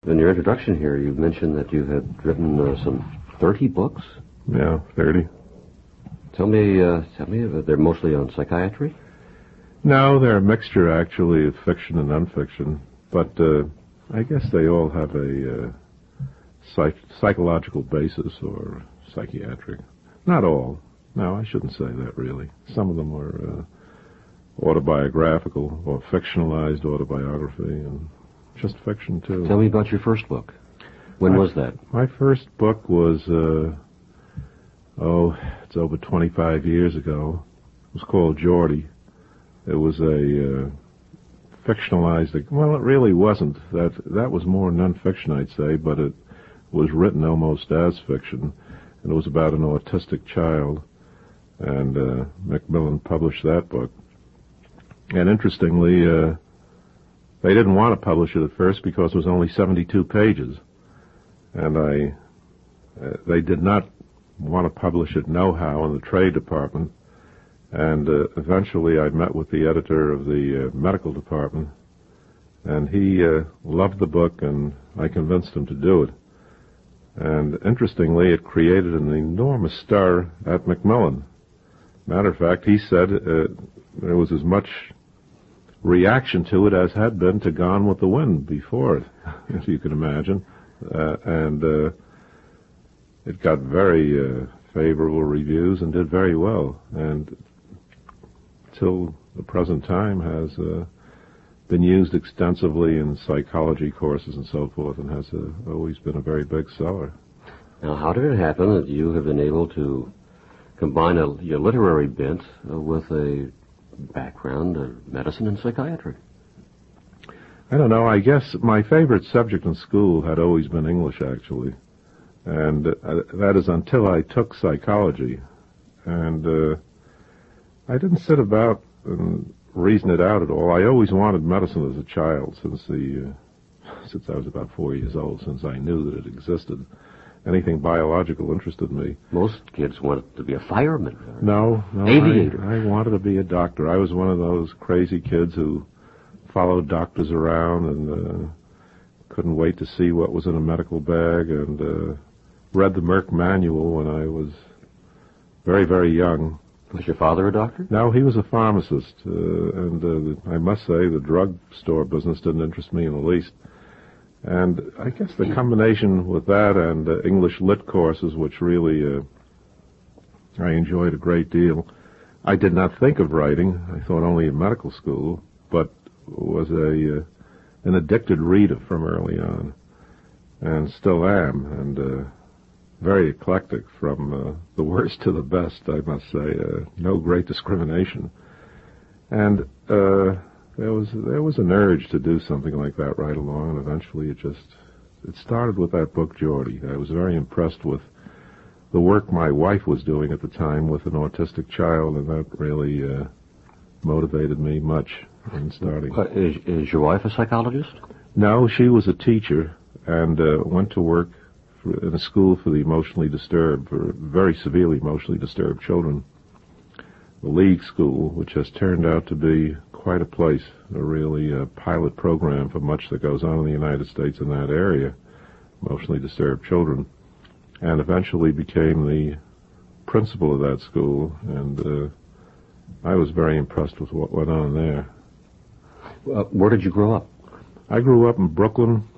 In your introduction here, you mentioned that you had written some 30 books. Yeah, 30. Tell me, they're mostly on psychiatry? No, they're a mixture, actually, of fiction and nonfiction. But I guess they all have a psychological basis or psychiatric. Not all. No, I shouldn't say that, really. Some of them are autobiographical or fictionalized autobiography, and just fiction, too. Tell me about your first book. When was that? My first book was, it's over 25 years ago. It was called Geordie. It was a fictionalized... Well, it really wasn't. That was more nonfiction, I'd say, but it was written almost as fiction, and it was about an autistic child, and Macmillan published that book. And interestingly, they didn't want to publish it at first because it was only 72 pages, and they did not want to publish it nohow in the trade department. And eventually I met with the editor of the medical department, and he loved the book, and I convinced him to do it. And interestingly, it created an enormous stir at Macmillan. Matter of fact, he said there was as much reaction to it as had been to Gone with the Wind before it, if you can imagine. And it got very favorable reviews and did very well. And till the present time has been used extensively in psychology courses and so forth, and has always been a very big seller. Now, how did it happen that you have been able to combine your literary bent with a background of medicine and psychiatry? I don't know. I guess my favorite subject in school had always been English, actually. And that is until I took psychology. And I didn't sit about and reason it out at all. I always wanted medicine as a child since I was about 4 years old, since I knew that it existed. Anything biological interested me. Most kids wanted to be a fireman. No, aviator. I wanted to be a doctor. I was one of those crazy kids who followed doctors around and couldn't wait to see what was in a medical bag, and read the Merck manual when I was very, very young. Was your father a doctor? No, he was a pharmacist, and I must say the drugstore business didn't interest me in the least. And I guess the combination with that and English lit courses, which really I enjoyed a great deal. I did not think of writing. I thought only in medical school, but was an addicted reader from early on, and still am, and very eclectic from the worst to the best, I must say. No great discrimination. And there was an urge to do something like that right along, and eventually it started with that book, Geordie. I was very impressed with the work my wife was doing at the time with an autistic child, and that really motivated me much in starting. Is your wife a psychologist? No, she was a teacher and went to work in a school for the emotionally disturbed, for very severely emotionally disturbed children, the League School, which has turned out to be quite a place, a really pilot program for much that goes on in the United States in that area, emotionally disturbed children, and eventually became the principal of that school, and I was very impressed with what went on there. Where did you grow up? I grew up in Brooklyn,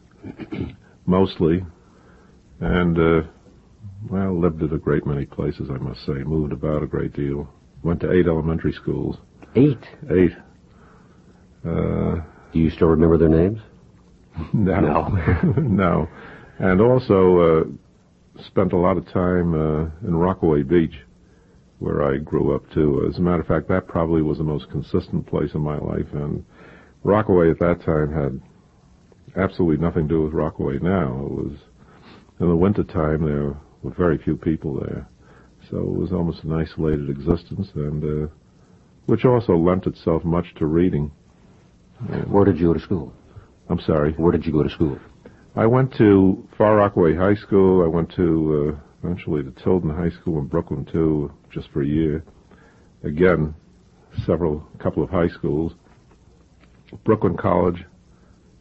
mostly, and, lived at a great many places, I must say, moved about a great deal, went to 8 elementary schools. 8? 8. Do you still remember their names? No. No. And also spent a lot of time in Rockaway Beach, where I grew up, too. As a matter of fact, that probably was the most consistent place in my life, and Rockaway at that time had absolutely nothing to do with Rockaway now. It was, in the wintertime, there were very few people there, so it was almost an isolated existence, and which also lent itself much to reading. Where did you go to school? I'm sorry? Where did you go to school? I went to Far Rockaway High School. I went to, eventually, to Tilden High School in Brooklyn, too, just for a year. Again, couple of high schools. Brooklyn College,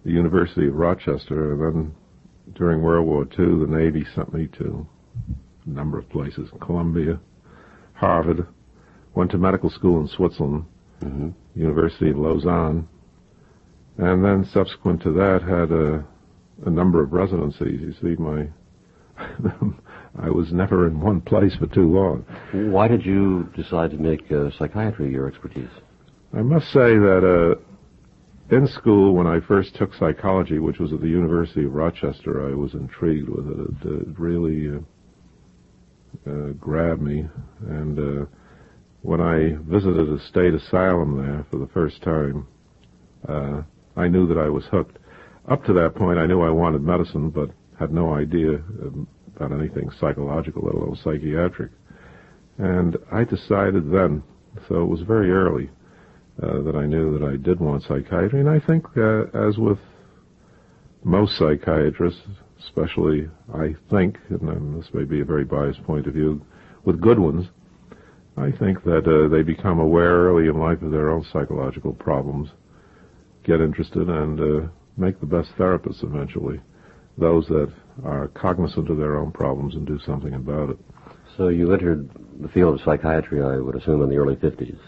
the University of Rochester, and then during World War II, the Navy sent me to a number of places, Columbia, Harvard, went to medical school in Switzerland, University of Lausanne, and then subsequent to that had a number of residencies. You see, I was never in one place for too long. Why did you decide to make psychiatry your expertise? I must say that in school, when I first took psychology, which was at the University of Rochester, I was intrigued with it. It really grabbed me. And when I visited a state asylum there for the first time, I knew that I was hooked. Up to that point, I knew I wanted medicine, but had no idea about anything psychological, let alone psychiatric. And I decided then, so it was very early, that I knew that I did want psychiatry. And I think, as with most psychiatrists, especially, I think, and this may be a very biased point of view, with good ones, I think that they become aware early in life of their own psychological problems, get interested, and make the best therapists eventually, those that are cognizant of their own problems and do something about it. So you entered the field of psychiatry, I would assume, in the early 50s.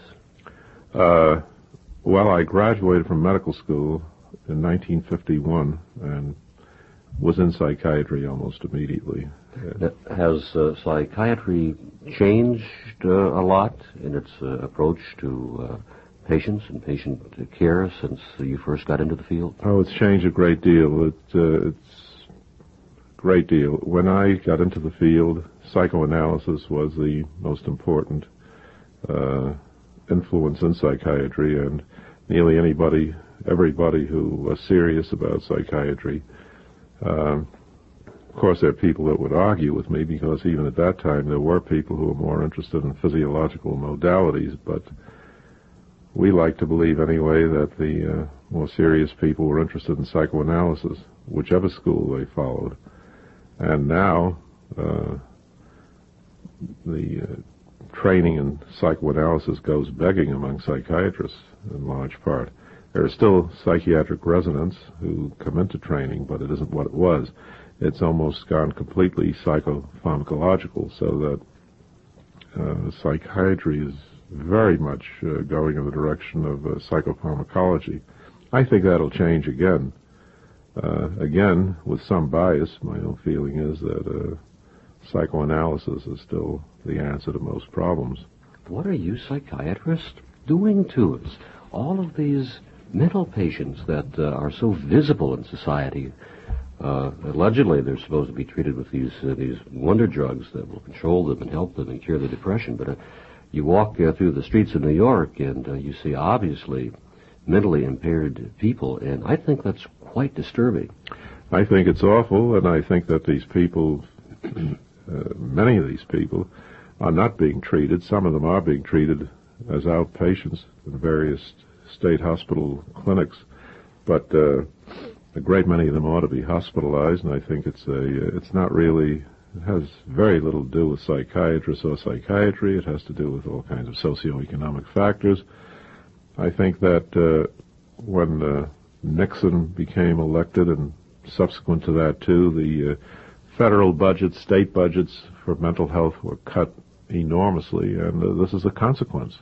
Well, I graduated from medical school in 1951 and was in psychiatry almost immediately. Has psychiatry changed a lot in its approach to patients and patient care since you first got into the field? Oh, it's changed a great deal. It's a great deal. When I got into the field, psychoanalysis was the most important influence in psychiatry, and nearly everybody who was serious about psychiatry. Of course, there are people that would argue with me, because even at that time there were people who were more interested in physiological modalities, but we like to believe anyway that the more serious people were interested in psychoanalysis, whichever school they followed. And now the training in psychoanalysis goes begging among psychiatrists in large part. There are still psychiatric residents who come into training, but it isn't what it was. It's almost gone completely psychopharmacological, so that psychiatry is very much going in the direction of psychopharmacology. I think that'll change again. Again, with some bias, my own feeling is that psychoanalysis is still the answer to most problems. What are you psychiatrists doing to us? All of these mental patients that are so visible in society, allegedly they're supposed to be treated with these wonder drugs that will control them and help them and cure the depression, but you walk through the streets of New York and you see obviously mentally impaired people, and I think that's quite disturbing. I think it's awful, and I think that these people, many of these people, are not being treated. Some of them are being treated as outpatients in various state hospital clinics, but a great many of them ought to be hospitalized, and I think it's not really, it has very little to do with psychiatrists or psychiatry. It has to do with all kinds of socioeconomic factors. I think that when Nixon became elected, and subsequent to that too, the federal budgets, state budgets for mental health were cut enormously, and this is a consequence.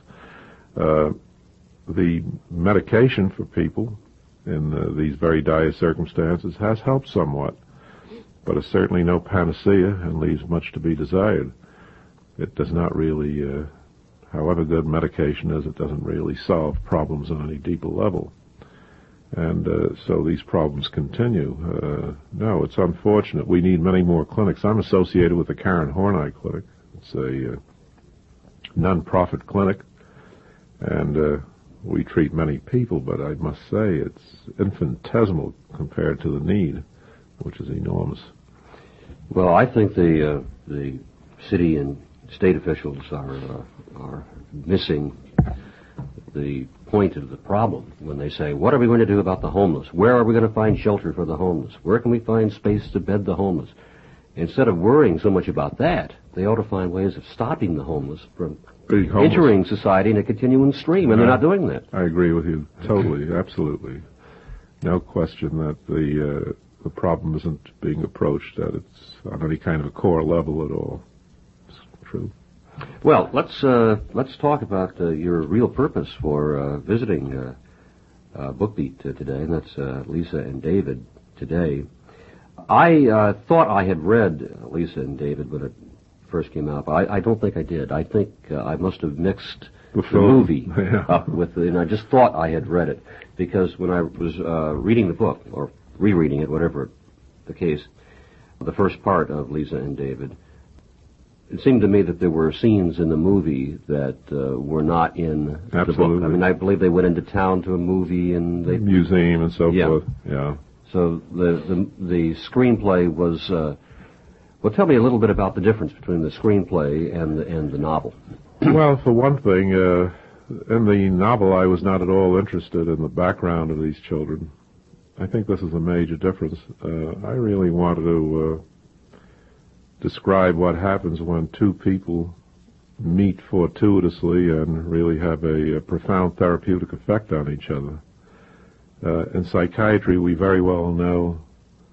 The medication for people in these very dire circumstances has helped somewhat, but it's certainly no panacea and leaves much to be desired. It does not really, however good medication is, it doesn't really solve problems on any deeper level. And so these problems continue. No, it's unfortunate. We need many more clinics. I'm associated with the Karen Horney Clinic. It's a non-profit clinic, and we treat many people, but I must say it's infinitesimal compared to the need, which is enormous. Well, I think the city and state officials are missing the point of the problem when they say, what are we going to do about the homeless? Where are we going to find shelter for the homeless? Where can we find space to bed the homeless? Instead of worrying so much about that, they ought to find ways of stopping the homeless from entering society in a continuing stream, and they're not doing that. I agree with you totally, absolutely. no question that the problem isn't being approached at its on any kind of a core level at all. It's true. Well, let's talk about your real purpose for visiting BookBeat today, and that's Lisa and David today. I thought I had read Lisa and David when it first came out, but I don't think I did. I think I must have mixed the movie up with and I just thought I had read it, because when I was reading the book, or rereading it, whatever the case, the first part of Lisa and David, it seemed to me that there were scenes in the movie that were not in the book. I mean, I believe they went into town to a movie and they museum and so forth. Yeah. So the screenplay was. Well, tell me a little bit about the difference between the screenplay and the novel. Well, for one thing, in the novel, I was not at all interested in the background of these children. I think this is a major difference. I really wanted to describe what happens when two people meet fortuitously and really have a profound therapeutic effect on each other. In psychiatry, we very well know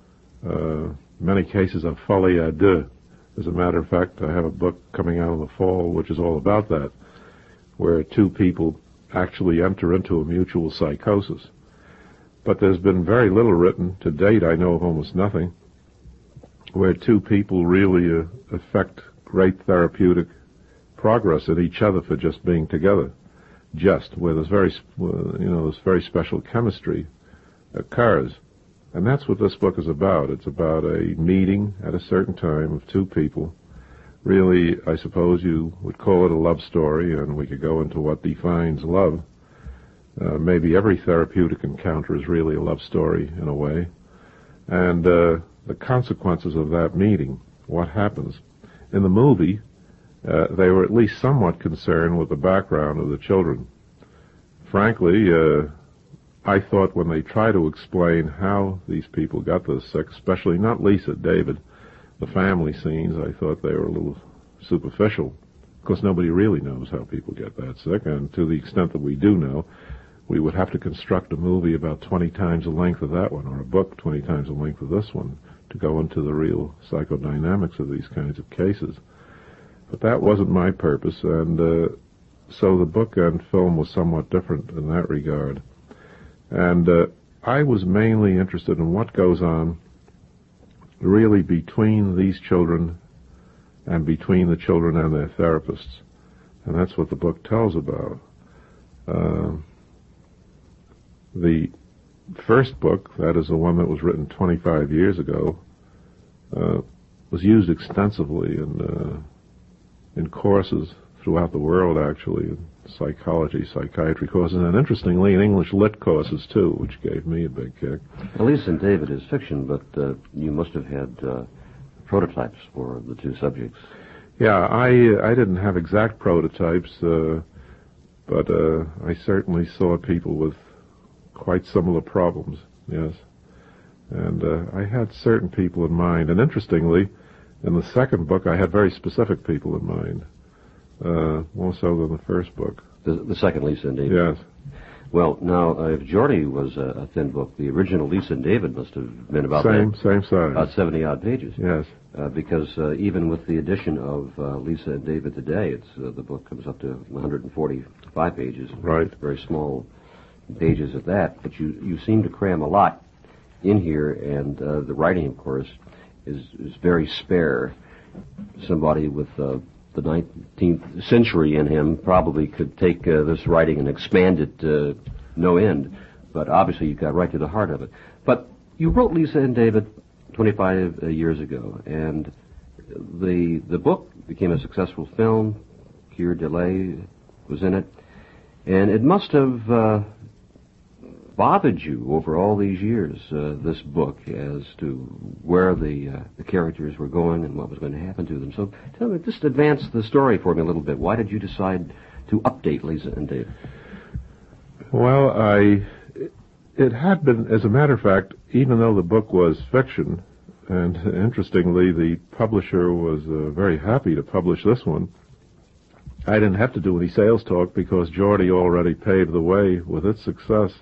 many cases of folie à deux. As a matter of fact, I have a book coming out in the fall which is all about that, where two people actually enter into a mutual psychosis. But there's been very little written to date, I know of almost nothing, where two people really affect great therapeutic progress in each other for just being together. Where there's this very special chemistry occurs. And that's what this book is about. It's about a meeting at a certain time of two people. Really, I suppose you would call it a love story, and we could go into what defines love. Maybe every therapeutic encounter is really a love story in a way. And the consequences of that meeting, what happens. In the movie, they were at least somewhat concerned with the background of the children. Frankly, I thought when they try to explain how these people got this sick, especially not Lisa, David, the family scenes, I thought they were a little superficial. Of course, nobody really knows how people get that sick, and to the extent that we do know, we would have to construct a movie about 20 times the length of that one, or a book 20 times the length of this one, to go into the real psychodynamics of these kinds of cases. But that wasn't my purpose, and so the book and film was somewhat different in that regard. And I was mainly interested in what goes on really between these children and between the children and their therapists. And that's what the book tells about. The first book, that is the one that was written 25 years ago, was used extensively in courses throughout the world, actually, in psychology, psychiatry courses, and interestingly in English lit courses too, which gave me a big kick. Lisa and David is fiction, but you must have had prototypes for the two subjects. Yeah, I didn't have exact prototypes, but I certainly saw people with quite similar problems, yes. And I had certain people in mind, and interestingly, in the second book I had very specific people in mind. More so than the first book. The second Lisa and David? Yes. Well, now, if Geordie was a thin book, the original Lisa and David must have been about same size. About 70-odd pages. Yes. Because even with the addition of Lisa and David today, the book comes up to 145 pages. Right. Very small pages at that. But you seem to cram a lot in here, and the writing, of course, is very spare. Somebody with the 19th century in him probably could take this writing and expand it to no end. But obviously you got right to the heart of it. But you wrote Lisa and David 25 years ago, and the book became a successful film. Keir Dullea was in it. And it must have bothered you over all these years, this book, as to where the characters were going and what was going to happen to them. So tell me, just advance the story for me a little bit. Why did you decide to update Lisa and David? Well, it had been, as a matter of fact, even though the book was fiction, and interestingly, the publisher was very happy to publish this one, I didn't have to do any sales talk because Geordie already paved the way with its success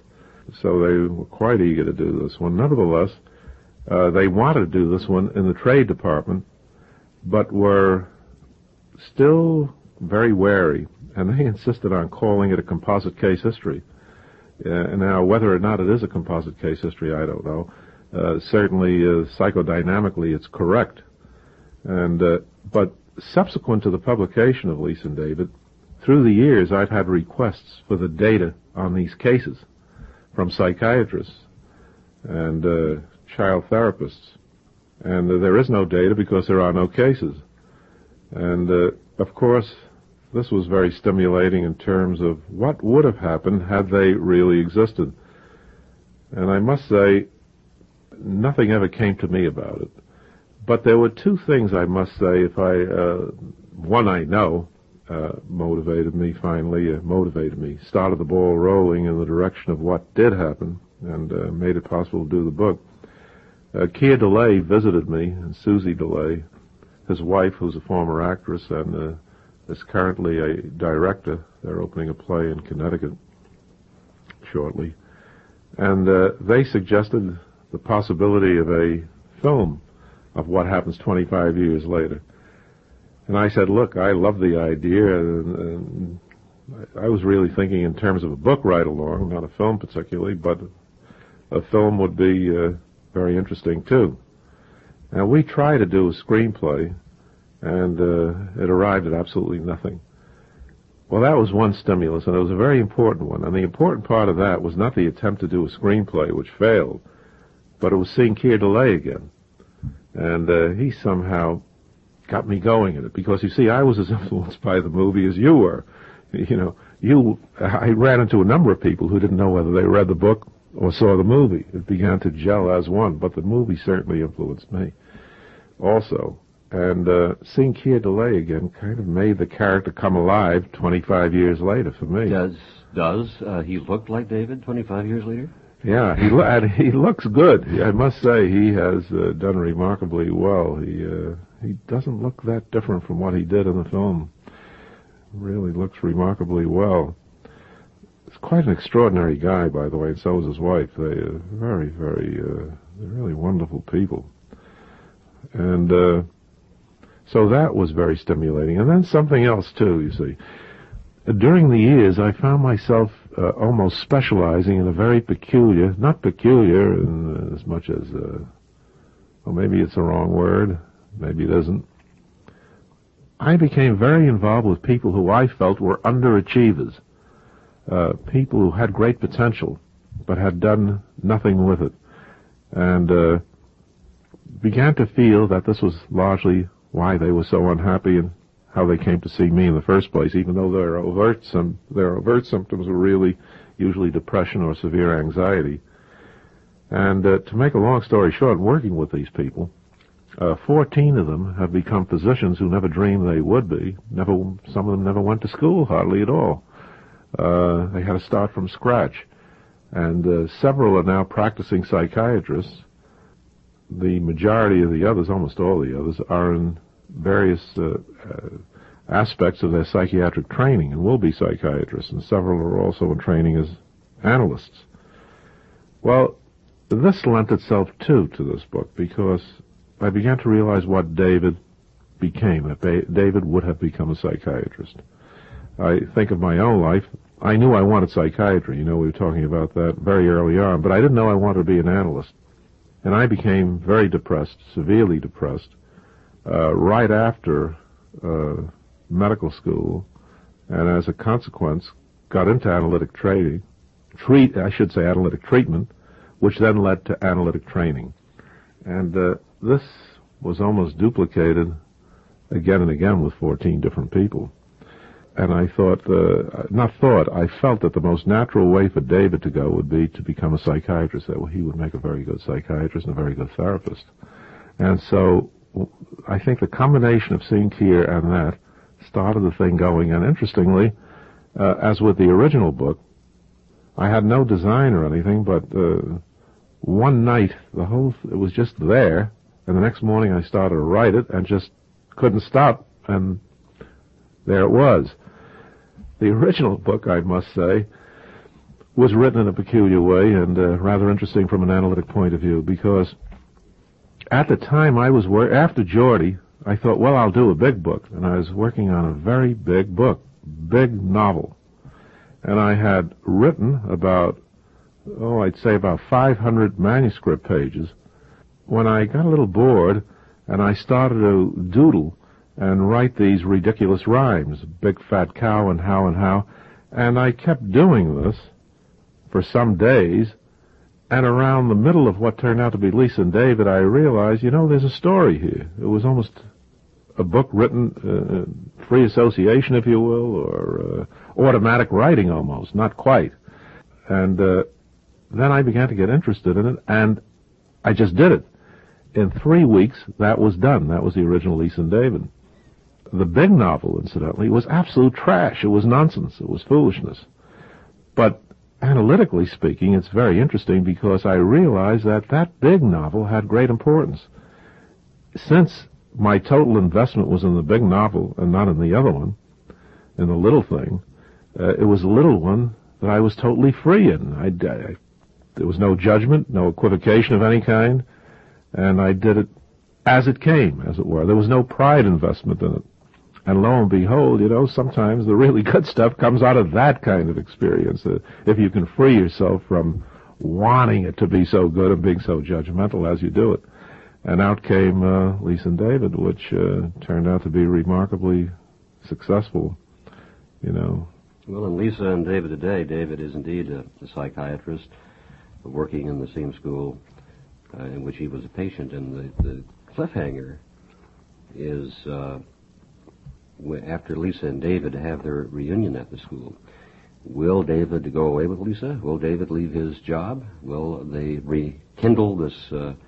so they were quite eager to do this one. Nevertheless, they wanted to do this one in the trade department, but were still very wary, and they insisted on calling it a composite case history. Now, whether or not it is a composite case history, I don't know. Certainly, psychodynamically, it's correct. But subsequent to the publication of Lisa and David, through the years, I've had requests for the data on these cases from psychiatrists and child therapists. And there is no data because there are no cases. And, of course, this was very stimulating in terms of what would have happened had they really existed. And I must say, nothing ever came to me about it. But there were two things, I must say, one I know motivated me, started the ball rolling in the direction of what did happen and made it possible to do the book. Keir DeLay visited me, and Susie DeLay, his wife, who's a former actress and is currently a director. They're opening a play in Connecticut shortly. And they suggested the possibility of a film of what happens 25 years later. And I said, look, I love the idea, and I was really thinking in terms of a book right along, not a film particularly, but a film would be very interesting too. Now, we tried to do a screenplay, and it arrived at absolutely nothing. Well, that was one stimulus, and it was a very important one. And the important part of that was not the attempt to do a screenplay, which failed, but it was seeing Keir DeLay again. And he somehow got me going in it, because, you see, I was as influenced by the movie as you were. I ran into a number of people who didn't know whether they read the book or saw the movie. It began to gel as one, but the movie certainly influenced me also. And seeing Keir DeLay again kind of made the character come alive 25 years later for me. Does he look like David 25 years later? Yeah, he looks good. I must say he has done remarkably well. He doesn't look that different from what he did in the film. Really looks remarkably well. He's quite an extraordinary guy, by the way, and so is his wife. They are very, very, they're really wonderful people. And so that was very stimulating. And then something else, too, you see. During the years, I found myself almost specializing in a very peculiar, not peculiar in as much as, well, maybe it's the wrong word, maybe it isn't. I became very involved with people who I felt were underachievers, people who had great potential but had done nothing with it, and began to feel that this was largely why they were so unhappy and how they came to see me in the first place, even though their overt symptoms were really usually depression or severe anxiety. And to make a long story short, working with these people, 14 of them have become physicians who never dreamed they would be. Some of them never went to school, hardly at all. They had to start from scratch. And several are now practicing psychiatrists. The majority of the others, almost all the others, are in various aspects of their psychiatric training and will be psychiatrists, and several are also in training as analysts. Well, this lent itself, too, to this book, because I began to realize what David became, that David would have become a psychiatrist. I think of my own life. I knew I wanted psychiatry. We were talking about that very early on, but I didn't know I wanted to be an analyst. And I became very depressed, severely depressed, right after medical school, and as a consequence, got into analytic analytic treatment, which then led to analytic training. And this was almost duplicated again and again with 14 different people. And I felt that the most natural way for David to go would be to become a psychiatrist, that he would make a very good psychiatrist and a very good therapist. And so I think the combination of seeing Keir and that started the thing going. And interestingly, as with the original book, I had no design or anything, but one night it was just there, and the next morning I started to write it and just couldn't stop, and there it was. The original book, I must say, was written in a peculiar way and rather interesting from an analytic point of view, because at the time I was after Geordie, I thought, well, I'll do a big book, and I was working on a very big book, big novel, and I had written about, I'd say about 500 manuscript pages. When I got a little bored, and I started to doodle and write these ridiculous rhymes, big fat cow and how, and I kept doing this for some days, and around the middle of what turned out to be Lisa and David, I realized, there's a story here. It was almost a book written, free association, if you will, or automatic writing almost, not quite. And then I began to get interested in it, and I just did it. In 3 weeks, that was done. That was the original Lisa and David. The big novel, incidentally, was absolute trash. It was nonsense. It was foolishness. But analytically speaking, it's very interesting because I realized that big novel had great importance. Since my total investment was in the big novel and not in the other one, in the little thing, it was the little one that I was totally free in. There was no judgment, no equivocation of any kind, and I did it as it came, as it were. There was no pride investment in it. And lo and behold, sometimes the really good stuff comes out of that kind of experience. If you can free yourself from wanting it to be so good and being so judgmental as you do it. And out came Lisa and David, which turned out to be remarkably successful, Well, in Lisa and David today, David is indeed a psychiatrist working in the same school in which he was a patient. And the cliffhanger is after Lisa and David have their reunion at the school. Will David go away with Lisa? Will David leave his job? Will they rekindle this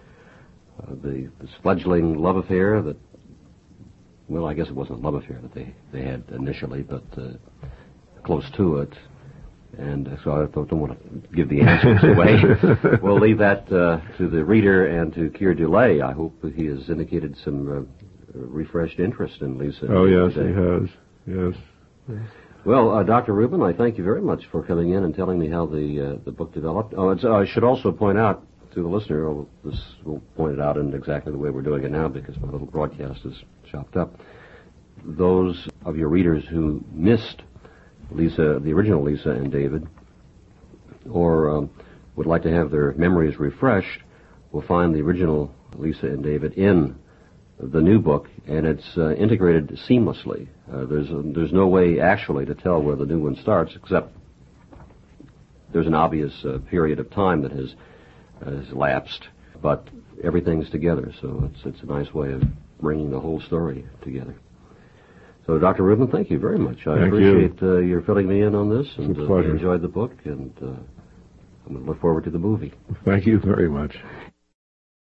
fledgling love affair that, well, I guess it wasn't a love affair that they had initially, but close to it. And so I don't want to give the answers away. We'll leave that to the reader and to Keir Dullea. I hope that he has indicated some refreshed interest in Lisa. Oh, yes, today. He has. Yes. Well, Dr. Rubin, I thank you very much for coming in and telling me how the book developed. I should also point out to the listener, this will point it out in exactly the way we're doing it now because my little broadcast is chopped up. Those of your readers who missed Lisa, the original Lisa and David, or would like to have their memories refreshed, will find the original Lisa and David in the new book, and it's integrated seamlessly. There's no way actually to tell where the new one starts, except there's an obvious period of time that has lapsed, but everything's together, so it's a nice way of bringing the whole story together. So, Dr. Rubin, thank you very much. I appreciate your filling me in on this, and I enjoyed the book, and I'm going to look forward to the movie. Thank you very much.